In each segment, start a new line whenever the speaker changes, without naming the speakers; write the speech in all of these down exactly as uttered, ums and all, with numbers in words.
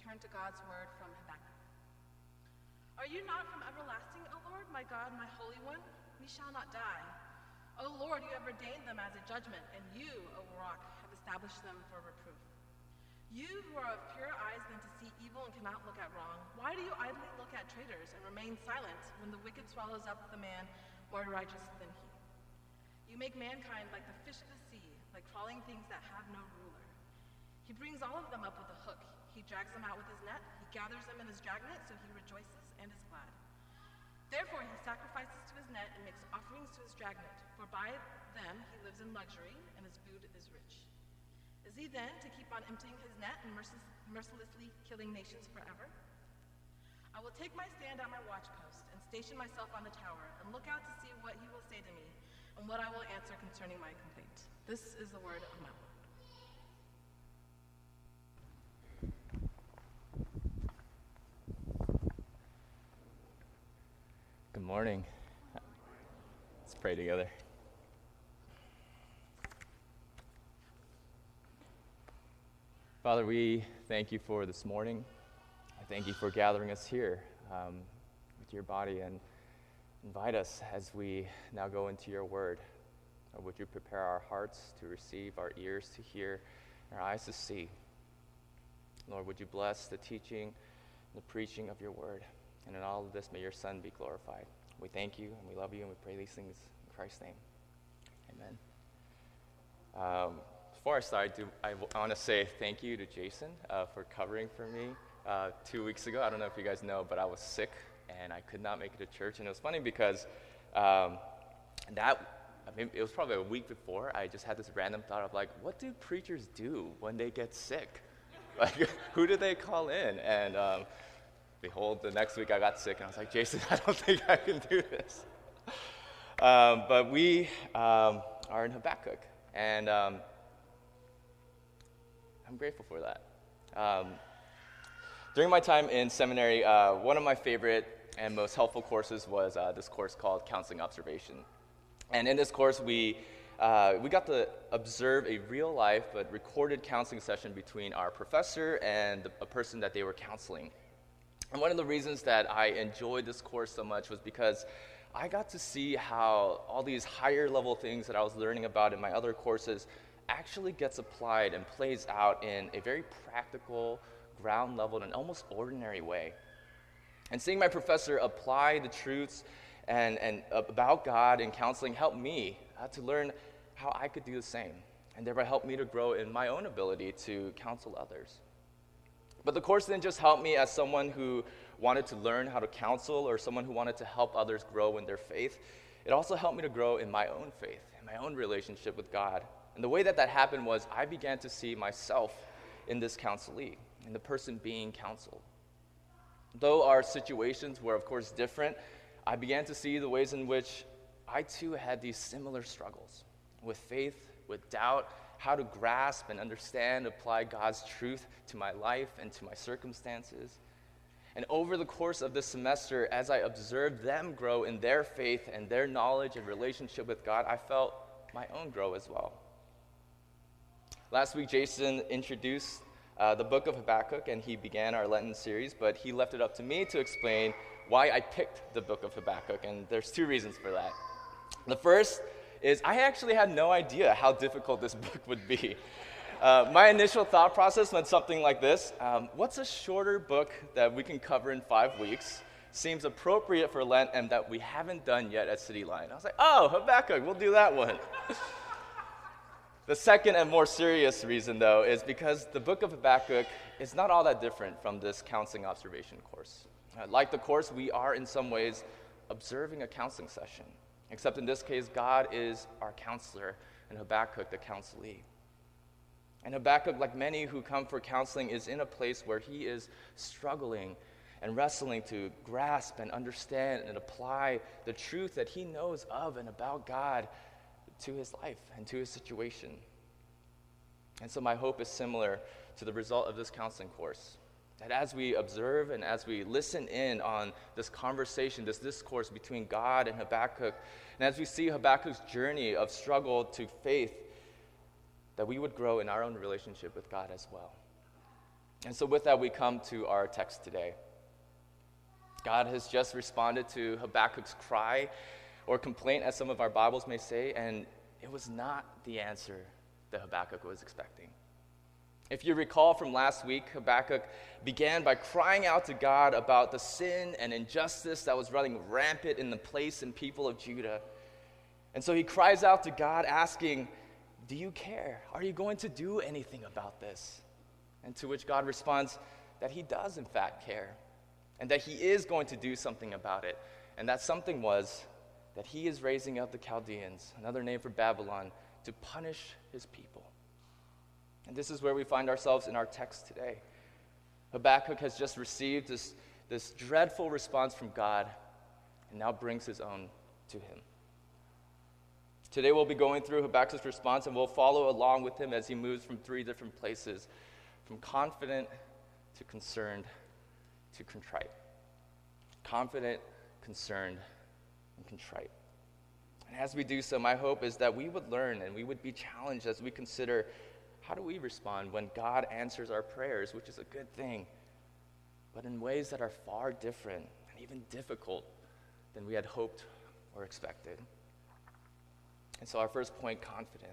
turn to God's word from Habakkuk. Are you not from everlasting, O Lord, my God, my Holy One? We shall not die. O Lord, you have ordained them as a judgment, and you, O rock, have established them for reproof. You who are of purer eyes than to see evil and cannot look at wrong, why do you idly look at traitors and remain silent when the wicked swallows up the man more righteous than he? You make mankind like the fish of the sea, like crawling things that have no ruler. He brings all of them up with a hook. He drags them out with his net. He gathers them in his dragnet, so he rejoices and is glad. Therefore he sacrifices to his net and makes offerings to his dragnet, for by them he lives in luxury, and his food is rich. Is he then to keep on emptying his net and mercil- mercilessly killing nations forever? I will take my stand on my watchpost and station myself on the tower and look out to see what he will say to me and what I will answer concerning my complaint. This is the word of my Lord.
Good morning. Let's pray together. Father, we thank you for this morning. I thank you for gathering us here um, with your body, and invite us as we now go into your word. Or would you prepare our hearts to receive, our ears to hear, and our eyes to see. Lord, would you bless the teaching and the preaching of your word. And in all of this, may your Son be glorified. We thank you, and we love you, and we pray these things in Christ's name. Amen. Um, before I start, I, do, I, w- I want to say thank you to Jason uh, for covering for me uh, two weeks ago. I don't know if you guys know, but I was sick, and I could not make it to church. And it was funny because um, that, I mean, it was probably a week before, I just had this random thought of like, what do preachers do when they get sick? Like, who do they call in? And um, behold, the next week I got sick, and I was like, Jason, I don't think I can do this. Um, but we um, are in Habakkuk, and um, I'm grateful for that. Um, during my time in seminary, uh, one of my favorite and most helpful courses was uh, this course called Counseling Observation. And in this course, we uh, we got to observe a real-life but recorded counseling session between our professor and the, a person that they were counseling. And one of the reasons that I enjoyed this course so much was because I got to see how all these higher level things that I was learning about in my other courses actually gets applied and plays out in a very practical, ground level, and almost ordinary way. And seeing my professor apply the truths and, and about God in counseling helped me uh, to learn how I could do the same, and thereby help me to grow in my own ability to counsel others. But the course didn't just help me as someone who wanted to learn how to counsel or someone who wanted to help others grow in their faith. It also helped me to grow in my own faith, in my own relationship with God. And the way that that happened was I began to see myself in this counselee, in the person being counseled. Though our situations were, of course, different, I began to see the ways in which I, too, had these similar struggles with faith, with doubt, how to grasp and understand, apply God's truth to my life and to my circumstances. And over the course of this semester, as I observed them grow in their faith and their knowledge and relationship with God, I felt my own grow as well. Last week, Jason introduced uh, the book of Habakkuk, and he began our Lenten series, but he left it up to me to explain why I picked the book of Habakkuk, and there's two reasons for that. The first is I actually had no idea how difficult this book would be. Uh, my initial thought process went something like this. Um, what's a shorter book that we can cover in five weeks, seems appropriate for Lent, and that we haven't done yet at City Line? I was like, oh, Habakkuk, we'll do that one. The second and more serious reason, though, is because the book of Habakkuk is not all that different from this counseling observation course. Uh, like the course, we are in some ways observing a counseling session, except in this case, God is our counselor, and Habakkuk the counselee. And Habakkuk, like many who come for counseling, is in a place where he is struggling and wrestling to grasp and understand and apply the truth that he knows of and about God to his life and to his situation. And so my hope is similar to the result of this counseling course, that as we observe and as we listen in on this conversation, this discourse between God and Habakkuk, and as we see Habakkuk's journey of struggle to faith, that we would grow in our own relationship with God as well. And so with that, we come to our text today. God has just responded to Habakkuk's cry or complaint, as some of our Bibles may say, and it was not the answer that Habakkuk was expecting. If you recall from last week, Habakkuk began by crying out to God about the sin and injustice that was running rampant in the place and people of Judah. And so he cries out to God asking, do you care? Are you going to do anything about this? And to which God responds that he does in fact care, and that he is going to do something about it. And that something was that he is raising up the Chaldeans, another name for Babylon, to punish his people. And this is where we find ourselves in our text today. Habakkuk has just received this, this dreadful response from God and now brings his own to him. Today we'll be going through Habakkuk's response, and we'll follow along with him as he moves from three different places, from confident to concerned to contrite. Confident, concerned, and contrite. And as we do so, my hope is that we would learn and we would be challenged as we consider, how do we respond when God answers our prayers, which is a good thing, but in ways that are far different and even difficult than we had hoped or expected. And so our first point, confident.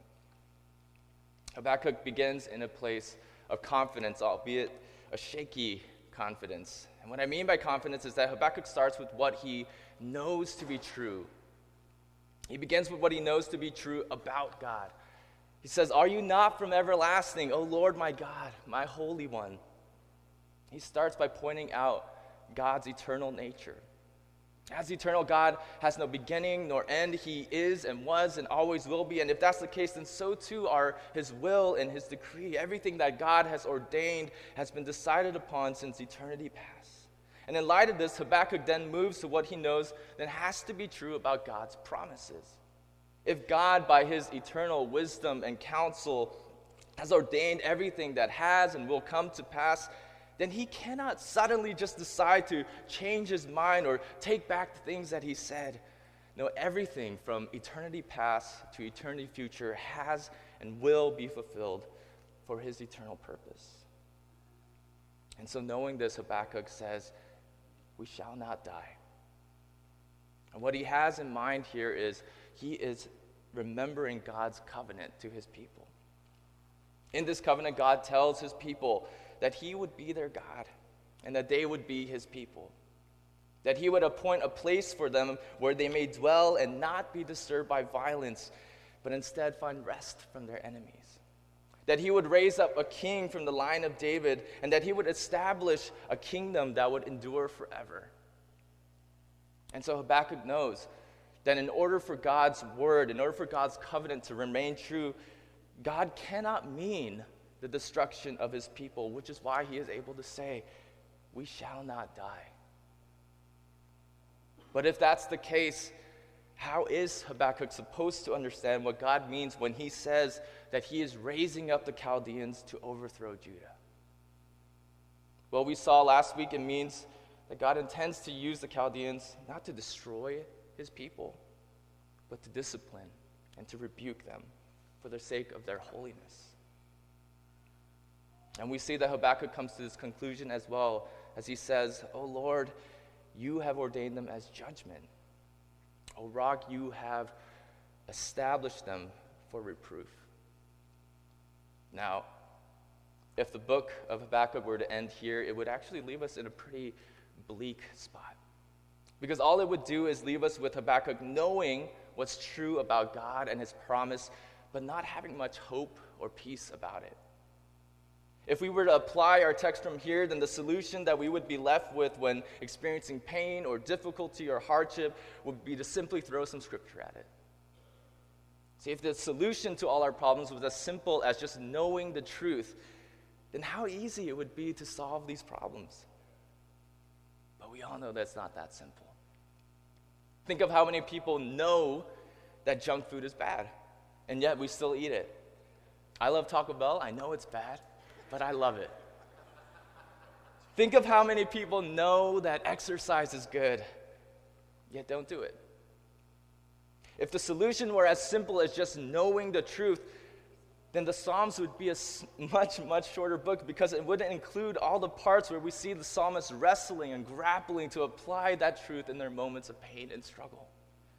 Habakkuk begins in a place of confidence, albeit a shaky confidence. And what I mean by confidence is that Habakkuk starts with what he knows to be true. He begins with what he knows to be true about God. He says, are you not from everlasting, O Lord my God, my Holy One? He starts by pointing out God's eternal nature. As eternal, God has no beginning nor end. He is and was and always will be. And if that's the case, then so too are his will and his decree. Everything that God has ordained has been decided upon since eternity past. And in light of this, Habakkuk then moves to what he knows that has to be true about God's promises. If God, by his eternal wisdom and counsel, has ordained everything that has and will come to pass, then he cannot suddenly just decide to change his mind or take back the things that he said. No, everything from eternity past to eternity future has and will be fulfilled for his eternal purpose. And so knowing this, Habakkuk says, we shall not die. And what he has in mind here is he is remembering God's covenant to his people. In this covenant, God tells his people that he would be their God and that they would be his people. That he would appoint a place for them where they may dwell and not be disturbed by violence, but instead find rest from their enemies. That he would raise up a king from the line of David, and that he would establish a kingdom that would endure forever. And so Habakkuk knows that in order for God's word, in order for God's covenant to remain true, God cannot mean the destruction of his people, which is why he is able to say, we shall not die. But if that's the case, how is Habakkuk supposed to understand what God means when he says that he is raising up the Chaldeans to overthrow Judah? Well, we saw last week it means that God intends to use the Chaldeans not to destroy his people, but to discipline and to rebuke them for the sake of their holiness. And we see that Habakkuk comes to this conclusion as well, as he says, O Lord, you have ordained them as judgment. O Rock, you have established them for reproof. Now, if the book of Habakkuk were to end here, it would actually leave us in a pretty bleak spot. Because all it would do is leave us with Habakkuk knowing what's true about God and his promise, but not having much hope or peace about it. If we were to apply our text from here, then the solution that we would be left with when experiencing pain or difficulty or hardship would be to simply throw some scripture at it. See, if the solution to all our problems was as simple as just knowing the truth, then how easy it would be to solve these problems. But we all know that's not that simple. Think of how many people know that junk food is bad, and yet we still eat it. I love Taco Bell. I know it's bad, but I love it. Think of how many people know that exercise is good, yet don't do it. If the solution were as simple as just knowing the truth, then the Psalms would be a much, much shorter book because it wouldn't include all the parts where we see the psalmists wrestling and grappling to apply that truth in their moments of pain and struggle.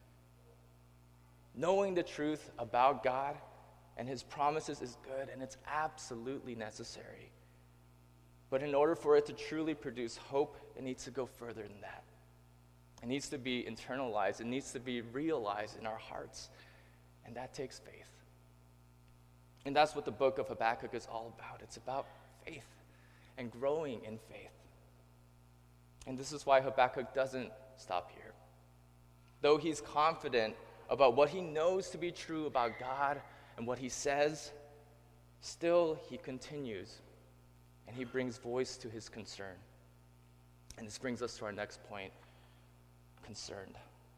Knowing the truth about God and his promises is good, and it's absolutely necessary. But in order for it to truly produce hope, it needs to go further than that. It needs to be internalized. It needs to be realized in our hearts. And that takes faith. And that's what the book of Habakkuk is all about. It's about faith and growing in faith. And this is why Habakkuk doesn't stop here. Though he's confident about what he knows to be true about God and what he says, still he continues and he brings voice to his concern. And this brings us to our next point, concerned.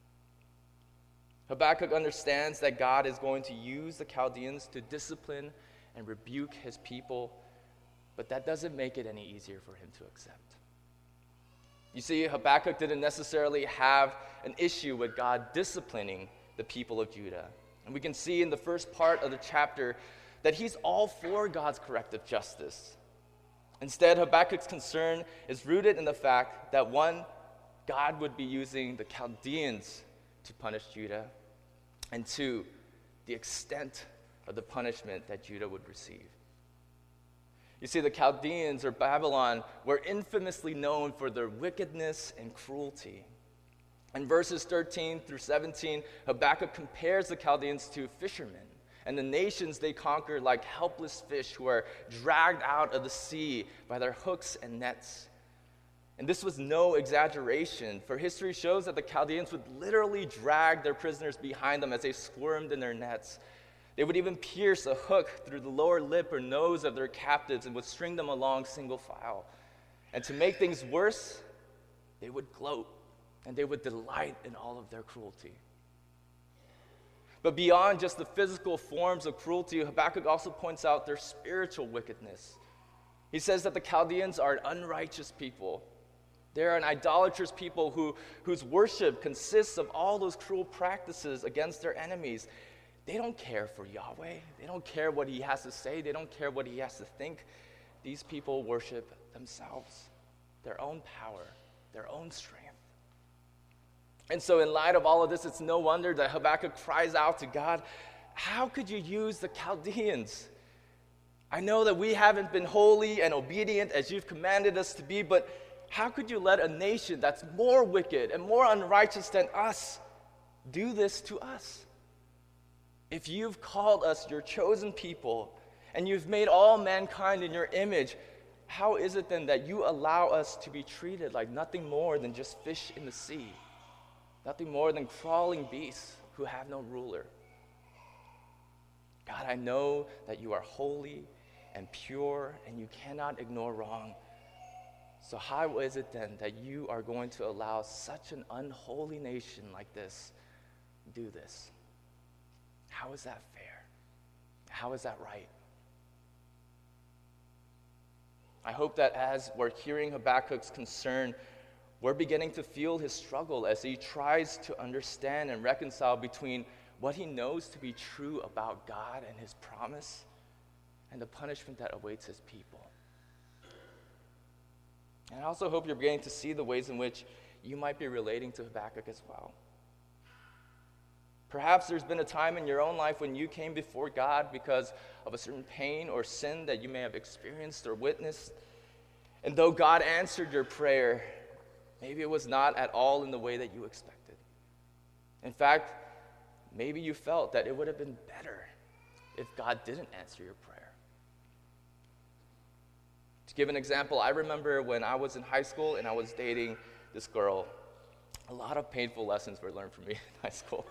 Habakkuk understands that God is going to use the Chaldeans to discipline and rebuke his people, but that doesn't make it any easier for him to accept. You see, Habakkuk didn't necessarily have an issue with God disciplining the people of Judah. And we can see in the first part of the chapter that he's all for God's corrective justice. Instead, Habakkuk's concern is rooted in the fact that, one, God would be using the Chaldeans to punish Judah, and two, the extent of the punishment that Judah would receive. You see, the Chaldeans, or Babylon, were infamously known for their wickedness and cruelty. In verses thirteen through seventeen, Habakkuk compares the Chaldeans to fishermen and the nations they conquered like helpless fish who are dragged out of the sea by their hooks and nets. And this was no exaggeration, for history shows that the Chaldeans would literally drag their prisoners behind them as they squirmed in their nets. They would even pierce a hook through the lower lip or nose of their captives and would string them along single file. And to make things worse, they would gloat and they would delight in all of their cruelty. But beyond just the physical forms of cruelty, Habakkuk also points out their spiritual wickedness. He says that the Chaldeans are an unrighteous people. They're an idolatrous people who, whose worship consists of all those cruel practices against their enemies. They don't care for Yahweh. They don't care what he has to say. They don't care what he has to think. These people worship themselves, their own power, their own strength. And so in light of all of this, it's no wonder that Habakkuk cries out to God, how could you use the Chaldeans? I know that we haven't been holy and obedient as you've commanded us to be, but how could you let a nation that's more wicked and more unrighteous than us do this to us? If you've called us your chosen people and you've made all mankind in your image, how is it then that you allow us to be treated like nothing more than just fish in the sea? Nothing more than crawling beasts who have no ruler. God, I know that you are holy and pure and you cannot ignore wrong. So how is it then that you are going to allow such an unholy nation like this do this? How is that fair? How is that right? I hope that as we're hearing Habakkuk's concern, we're beginning to feel his struggle as he tries to understand and reconcile between what he knows to be true about God and his promise and the punishment that awaits his people. And I also hope you're beginning to see the ways in which you might be relating to Habakkuk as well. Perhaps there's been a time in your own life when you came before God because of a certain pain or sin that you may have experienced or witnessed. And though God answered your prayer, maybe it was not at all in the way that you expected. In fact, maybe you felt that it would have been better if God didn't answer your prayer. To give an example, I remember when I was in high school and I was dating this girl, a lot of painful lessons were learned from me in high school.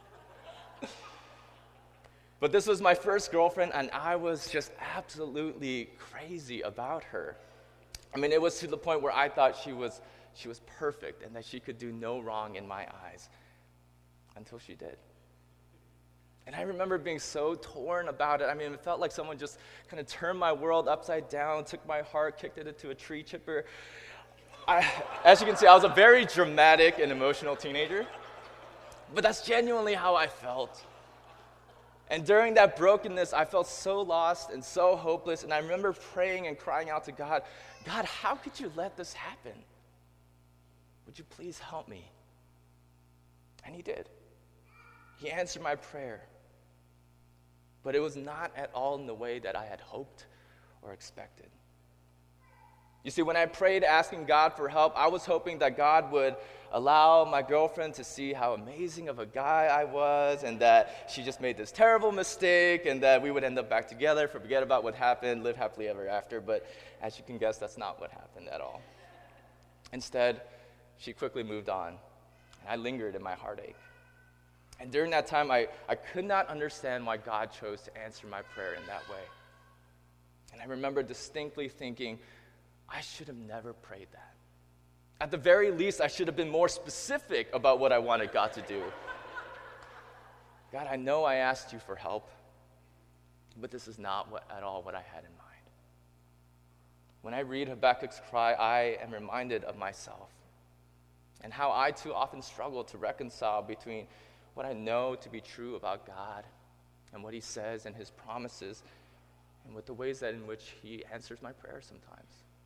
But this was my first girlfriend, and I was just absolutely crazy about her. I mean, it was to the point where I thought she was she was perfect and that she could do no wrong in my eyes, until she did. And I remember being so torn about it. I mean, it felt like someone just kind of turned my world upside down, took my heart, kicked it into a tree chipper. I, as you can see, I was a very dramatic and emotional teenager, but that's genuinely how I felt. And during that brokenness, I felt so lost and so hopeless. And I remember praying and crying out to God, God, how could you let this happen? Would you please help me? And he did. He answered my prayer. But it was not at all in the way that I had hoped or expected. You see, when I prayed asking God for help, I was hoping that God would allow my girlfriend to see how amazing of a guy I was, and that she just made this terrible mistake, and that we would end up back together, forget about what happened, live happily ever after. But as you can guess, that's not what happened at all. Instead, she quickly moved on, and I lingered in my heartache. And during that time, I, I could not understand why God chose to answer my prayer in that way. And I remember distinctly thinking, I should have never prayed that. At the very least, I should have been more specific about what I wanted God to do. God, I know I asked you for help, but this is not what, at all what I had in mind. When I read Habakkuk's cry, I am reminded of myself and how I too often struggle to reconcile between what I know to be true about God and what he says and his promises, and with the ways that in which he answers my prayers sometimes.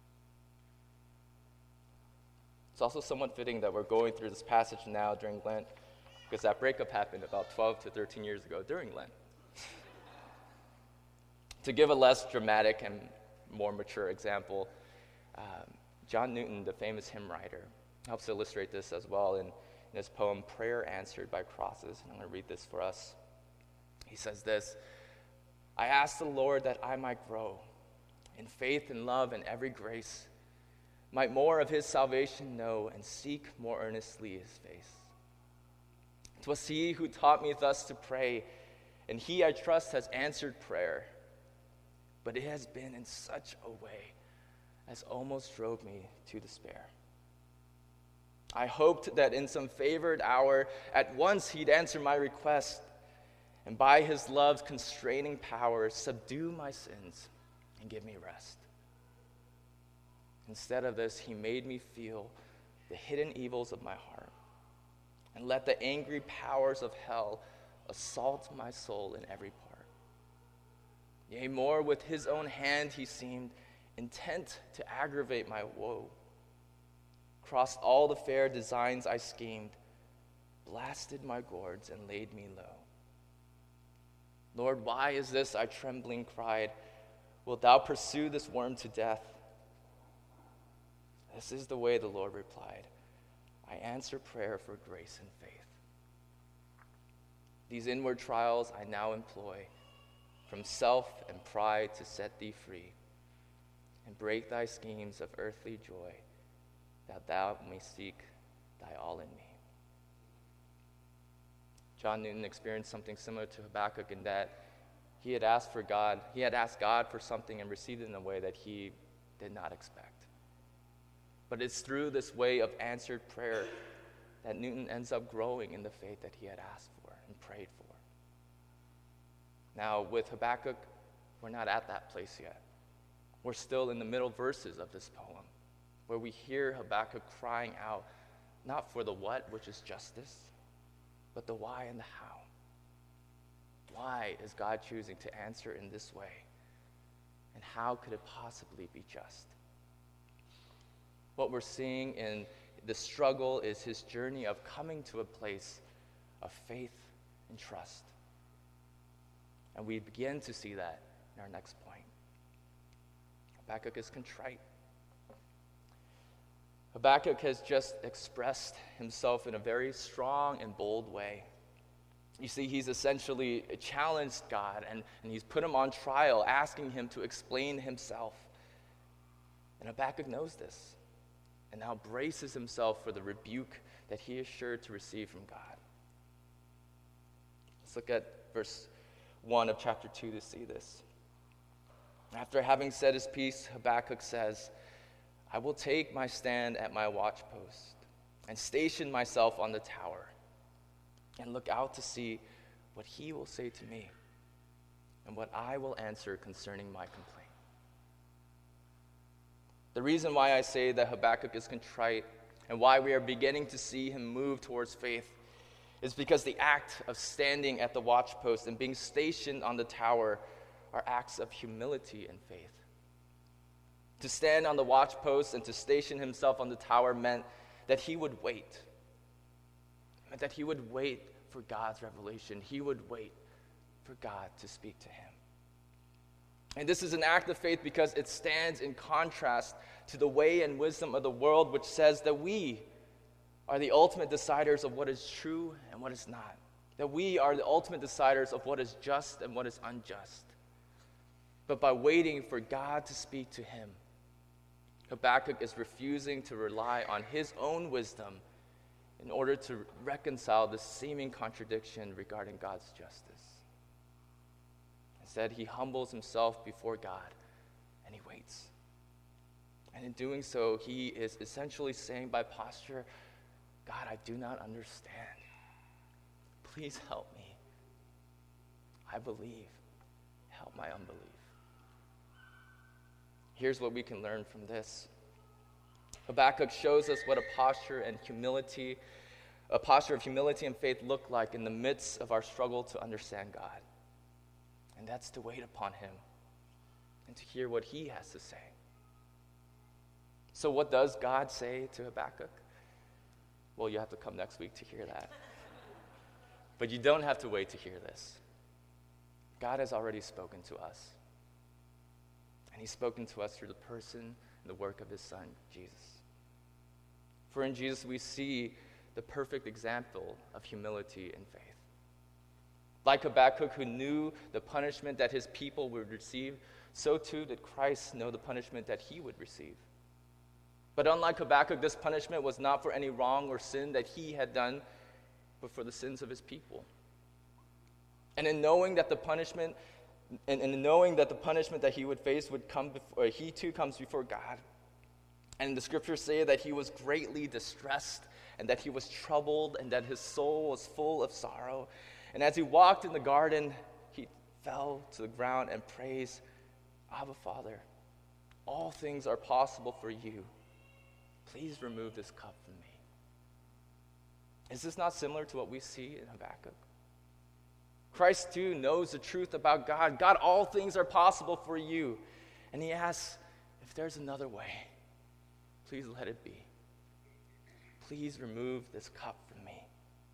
It's also somewhat fitting that we're going through this passage now during Lent, because that breakup happened about twelve to thirteen years ago during Lent. To give a less dramatic and more mature example, um, John Newton, the famous hymn writer, helps illustrate this as well in, in his poem, Prayer Answered by Crosses. And I'm going to read this for us. He says this, I ask the Lord that I might grow in faith and love and every grace, might more of his salvation know and seek more earnestly his face. 'Twas he who taught me thus to pray, and he, I trust, has answered prayer. But it has been in such a way as almost drove me to despair. I hoped that in some favored hour at once he'd answer my request, and by his love's constraining power subdue my sins and give me rest. Instead of this, he made me feel the hidden evils of my heart and let the angry powers of hell assault my soul in every part. Yea, more, with his own hand he seemed intent to aggravate my woe, crossed all the fair designs I schemed, blasted my gourds and laid me low. Lord, why is this? I trembling cried. Wilt thou pursue this worm to death? This is the way, the Lord replied. I answer prayer for grace and faith. These inward trials I now employ, from self and pride to set thee free, and break thy schemes of earthly joy, that thou may seek thy all in me. John Newton experienced something similar to Habakkuk in that he had asked for God, he had asked God for something and received it in a way that he did not expect. But it's through this way of answered prayer that Newton ends up growing in the faith that he had asked for and prayed for. Now, with Habakkuk, we're not at that place yet. We're still in the middle verses of this poem, where we hear Habakkuk crying out, not for the what, which is justice, but the why and the how. Why is God choosing to answer in this way? And how could it possibly be just? What we're seeing in the struggle is his journey of coming to a place of faith and trust. And we begin to see that in our next point. Habakkuk is contrite. Habakkuk has just expressed himself in a very strong and bold way. You see, he's essentially challenged God, and, and he's put him on trial, asking him to explain himself. And Habakkuk knows this, and now braces himself for the rebuke that he is sure to receive from God. Let's look at verse one of chapter two to see this. After having said his piece, Habakkuk says, I will take my stand at my watchpost and station myself on the tower and look out to see what he will say to me and what I will answer concerning my complaint. The reason why I say that Habakkuk is contrite and why we are beginning to see him move towards faith is because the act of standing at the watchpost and being stationed on the tower are acts of humility and faith. To stand on the watchpost and to station himself on the tower meant that he would wait. It meant that he would wait for God's revelation. He would wait for God to speak to him. And this is an act of faith because it stands in contrast to the way and wisdom of the world, which says that we are the ultimate deciders of what is true and what is not. That we are the ultimate deciders of what is just and what is unjust. But by waiting for God to speak to him, Habakkuk is refusing to rely on his own wisdom in order to reconcile this seeming contradiction regarding God's justice. Instead, he humbles himself before God and he waits. And in doing so, he is essentially saying by posture, God, I do not understand. Please help me. I believe. Help my unbelief. Here's what we can learn from this. Habakkuk shows us what a posture and humility, a posture of humility and faith look like in the midst of our struggle to understand God. And that's to wait upon him and to hear what he has to say. So what does God say to Habakkuk? Well, you have to come next week to hear that. But you don't have to wait to hear this. God has already spoken to us. And he's spoken to us through the person and the work of his Son, Jesus. For in Jesus we see the perfect example of humility and faith. Like Habakkuk, who knew the punishment that his people would receive, so too did Christ know the punishment that he would receive. But unlike Habakkuk, this punishment was not for any wrong or sin that he had done, but for the sins of his people. And in knowing that the punishment, and in knowing that the punishment that he would face would come before, he too comes before God. And the scriptures say that he was greatly distressed, and that he was troubled, and that his soul was full of sorrow. And as he walked in the garden, he fell to the ground and praised, Abba, Father, all things are possible for you. Please remove this cup from me. Is this not similar to what we see in Habakkuk? Christ too knows the truth about God. God, all things are possible for you. And he asks, if there's another way, please let it be. Please remove this cup from me.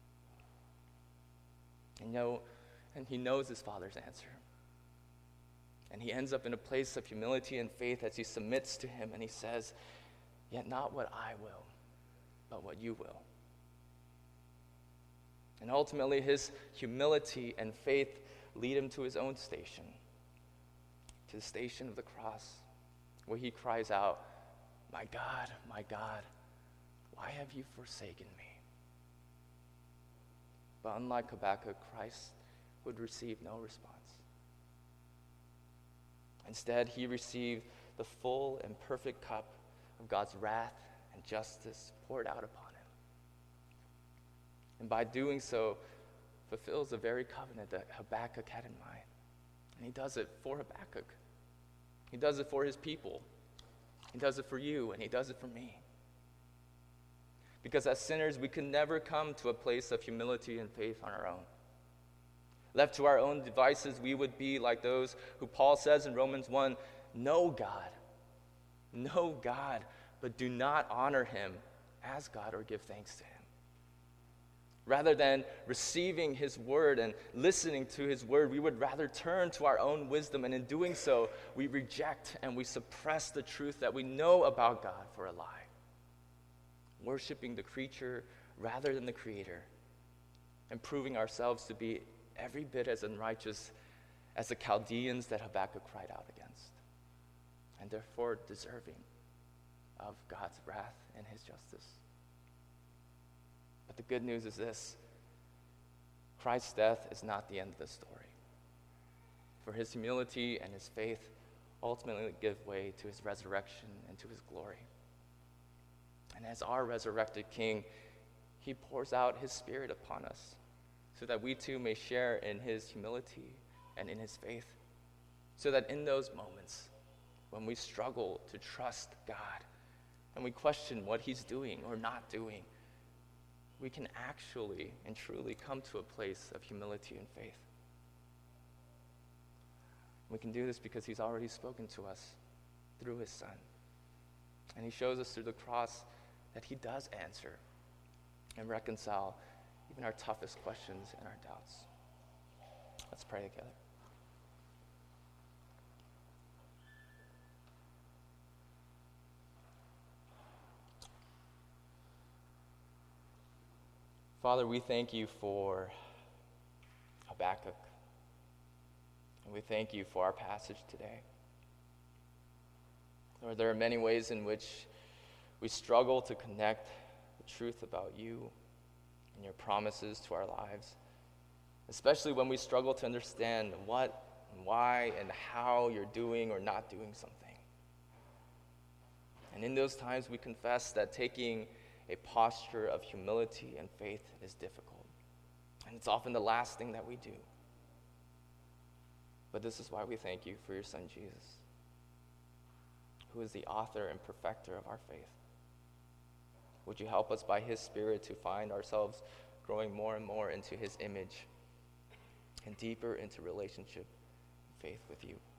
And, know, and he knows his Father's answer. And he ends up in a place of humility and faith as he submits to him and he says, yet not what I will, but what you will. And ultimately, his humility and faith lead him to his own station, to the station of the cross, where he cries out, my God, my God, why have you forsaken me? But unlike Habakkuk, Christ would receive no response. Instead, he received the full and perfect cup of God's wrath and justice poured out upon him. And by doing so, fulfills the very covenant that Habakkuk had in mind. And he does it for Habakkuk. He does it for his people. He does it for you, and he does it for me. Because as sinners, we can never come to a place of humility and faith on our own. Left to our own devices, we would be like those who Paul says in Romans one, know God. Know God, but do not honor him as God or give thanks to him. Rather than receiving his word and listening to his word, we would rather turn to our own wisdom, and in doing so, we reject and we suppress the truth that we know about God for a lie. Worshiping the creature rather than the creator, and proving ourselves to be every bit as unrighteous as the Chaldeans that Habakkuk cried out against, and therefore deserving of God's wrath and his justice. But the good news is this: Christ's death is not the end of the story. For his humility and his faith ultimately give way to his resurrection and to his glory. And as our resurrected King, he pours out his Spirit upon us so that we too may share in his humility and in his faith, so that in those moments when we struggle to trust God and we question what he's doing or not doing, we can actually and truly come to a place of humility and faith. We can do this because he's already spoken to us through his Son. And he shows us through the cross that he does answer and reconcile even our toughest questions and our doubts. Let's pray together. Father, we thank you for Habakkuk. And we thank you for our passage today. Lord, there are many ways in which we struggle to connect the truth about you and your promises to our lives, especially when we struggle to understand what and why and how you're doing or not doing something. And in those times, we confess that taking a posture of humility and faith is difficult. And it's often the last thing that we do. But this is why we thank you for your Son, Jesus, who is the author and perfecter of our faith. Would you help us by his Spirit to find ourselves growing more and more into his image and deeper into relationship and faith with you?